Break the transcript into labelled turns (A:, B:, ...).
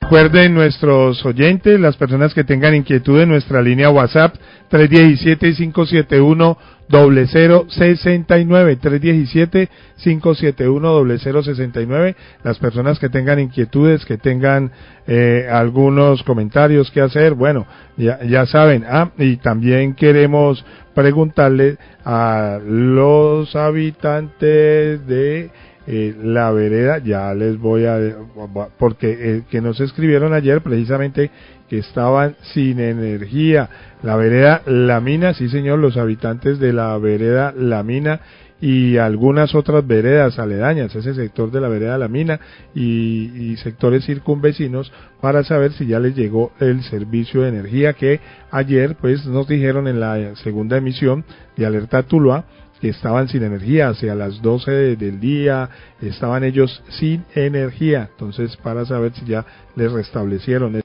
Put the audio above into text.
A: Recuerden nuestros oyentes, las personas que tengan inquietud en nuestra línea WhatsApp 317-571-0069, 317-571-0069, las personas que tengan inquietudes, que tengan algunos comentarios que hacer, bueno, ya saben. Y también queremos preguntarle a los habitantes de la vereda, ya les voy a, porque que nos escribieron ayer precisamente que estaban sin energía, la vereda La Mina, sí señor, los habitantes de la vereda La Mina y algunas otras veredas aledañas, ese sector de la vereda La Mina y sectores circunvecinos, para saber si ya les llegó el servicio de energía que ayer pues nos dijeron en la segunda emisión de Alerta Tuluá que estaban sin energía, hacia las 12 del día estaban ellos sin energía, entonces para saber si ya les restablecieron